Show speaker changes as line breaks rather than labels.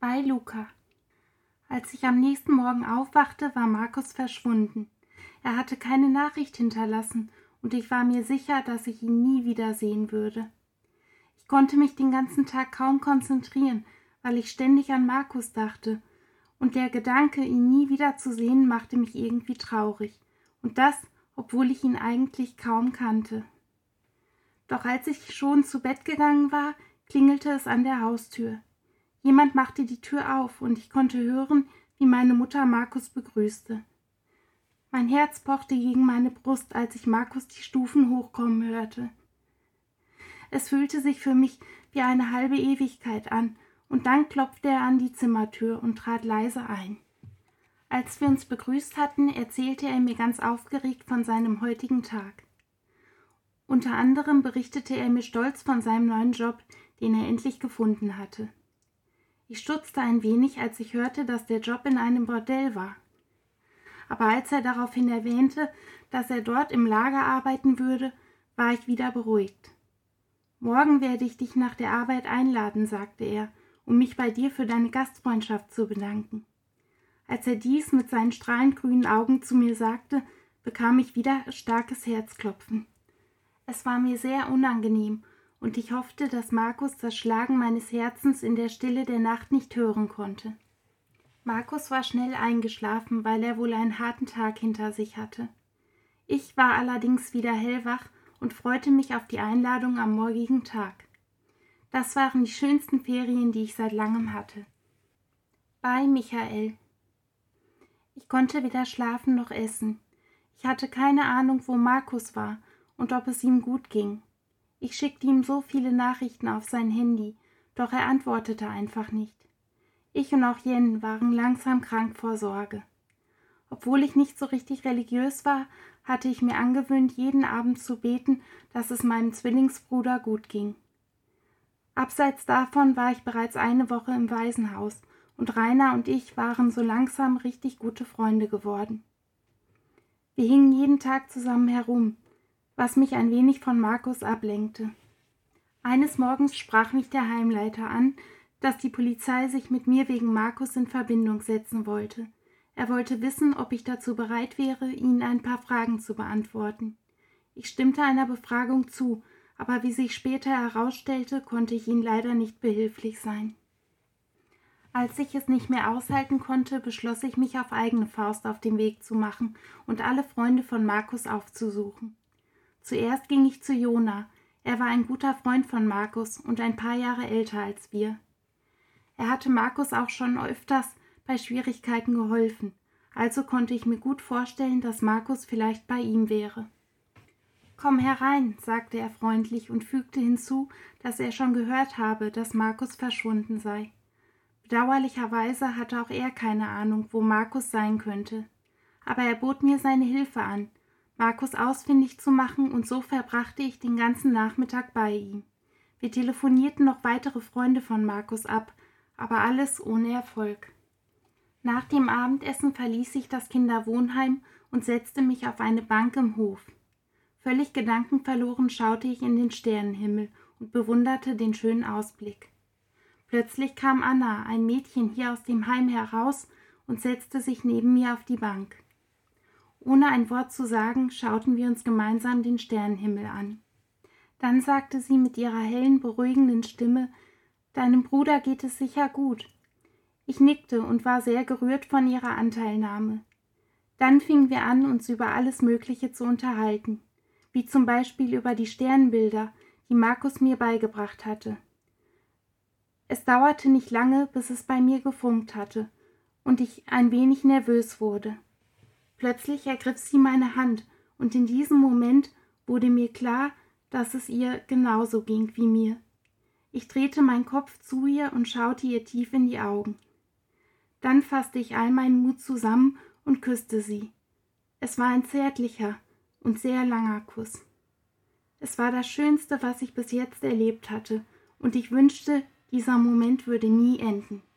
Bei Luca. Als ich am nächsten Morgen aufwachte, war Markus verschwunden. Er hatte keine Nachricht hinterlassen und ich war mir sicher, dass ich ihn nie wiedersehen würde. Ich konnte mich den ganzen Tag kaum konzentrieren, weil ich ständig an Markus dachte, und der Gedanke, ihn nie wiederzusehen, machte mich irgendwie traurig, und das, obwohl ich ihn eigentlich kaum kannte. Doch als ich schon zu Bett gegangen war, klingelte es an der Haustür. Jemand machte die Tür auf, und ich konnte hören, wie meine Mutter Markus begrüßte. Mein Herz pochte gegen meine Brust, als ich Markus die Stufen hochkommen hörte. Es fühlte sich für mich wie eine halbe Ewigkeit an, und dann klopfte er an die Zimmertür und trat leise ein. Als wir uns begrüßt hatten, erzählte er mir ganz aufgeregt von seinem heutigen Tag. Unter anderem berichtete er mir stolz von seinem neuen Job, den er endlich gefunden hatte. Ich stutzte ein wenig, als ich hörte, dass der Job in einem Bordell war. Aber als er daraufhin erwähnte, dass er dort im Lager arbeiten würde, war ich wieder beruhigt. »Morgen werde ich dich nach der Arbeit einladen«, sagte er, »um mich bei dir für deine Gastfreundschaft zu bedanken.« Als er dies mit seinen strahlend grünen Augen zu mir sagte, bekam ich wieder starkes Herzklopfen. Es war mir sehr unangenehm, und ich hoffte, dass Markus das Schlagen meines Herzens in der Stille der Nacht nicht hören konnte. Markus war schnell eingeschlafen, weil er wohl einen harten Tag hinter sich hatte. Ich war allerdings wieder hellwach und freute mich auf die Einladung am morgigen Tag. Das waren die schönsten Ferien, die ich seit langem hatte. Bei Michael. Ich konnte weder schlafen noch essen. Ich hatte keine Ahnung, wo Markus war und ob es ihm gut ging. Ich schickte ihm so viele Nachrichten auf sein Handy, doch er antwortete einfach nicht. Ich und auch Jen waren langsam krank vor Sorge. Obwohl ich nicht so richtig religiös war, hatte ich mir angewöhnt, jeden Abend zu beten, dass es meinem Zwillingsbruder gut ging. Abseits davon war ich bereits eine Woche im Waisenhaus, und Rainer und ich waren so langsam richtig gute Freunde geworden. Wir hingen jeden Tag zusammen herum, was mich ein wenig von Markus ablenkte. Eines Morgens sprach mich der Heimleiter an, dass die Polizei sich mit mir wegen Markus in Verbindung setzen wollte. Er wollte wissen, ob ich dazu bereit wäre, ihnen ein paar Fragen zu beantworten. Ich stimmte einer Befragung zu, aber wie sich später herausstellte, konnte ich ihnen leider nicht behilflich sein. Als ich es nicht mehr aushalten konnte, beschloss ich, mich auf eigene Faust auf den Weg zu machen und alle Freunde von Markus aufzusuchen. Zuerst ging ich zu Jona. Er war ein guter Freund von Markus und ein paar Jahre älter als wir. Er hatte Markus auch schon öfters bei Schwierigkeiten geholfen, also konnte ich mir gut vorstellen, dass Markus vielleicht bei ihm wäre. »Komm herein«, sagte er freundlich und fügte hinzu, dass er schon gehört habe, dass Markus verschwunden sei. Bedauerlicherweise hatte auch er keine Ahnung, wo Markus sein könnte. Aber er bot mir seine Hilfe an, Markus ausfindig zu machen, und so verbrachte ich den ganzen Nachmittag bei ihm. Wir telefonierten noch weitere Freunde von Markus ab, aber alles ohne Erfolg. Nach dem Abendessen verließ ich das Kinderwohnheim und setzte mich auf eine Bank im Hof. Völlig gedankenverloren schaute ich in den Sternenhimmel und bewunderte den schönen Ausblick. Plötzlich kam Anna, ein Mädchen hier aus dem Heim, heraus und setzte sich neben mir auf die Bank. Ohne ein Wort zu sagen, schauten wir uns gemeinsam den Sternenhimmel an. Dann sagte sie mit ihrer hellen, beruhigenden Stimme: »Deinem Bruder geht es sicher gut.« Ich nickte und war sehr gerührt von ihrer Anteilnahme. Dann fingen wir an, uns über alles Mögliche zu unterhalten, wie zum Beispiel über die Sternbilder, die Markus mir beigebracht hatte. Es dauerte nicht lange, bis es bei mir gefunkt hatte und ich ein wenig nervös wurde. Plötzlich ergriff sie meine Hand, und in diesem Moment wurde mir klar, dass es ihr genauso ging wie mir. Ich drehte meinen Kopf zu ihr und schaute ihr tief in die Augen. Dann fasste ich all meinen Mut zusammen und küsste sie. Es war ein zärtlicher und sehr langer Kuss. Es war das Schönste, was ich bis jetzt erlebt hatte, und ich wünschte, dieser Moment würde nie enden.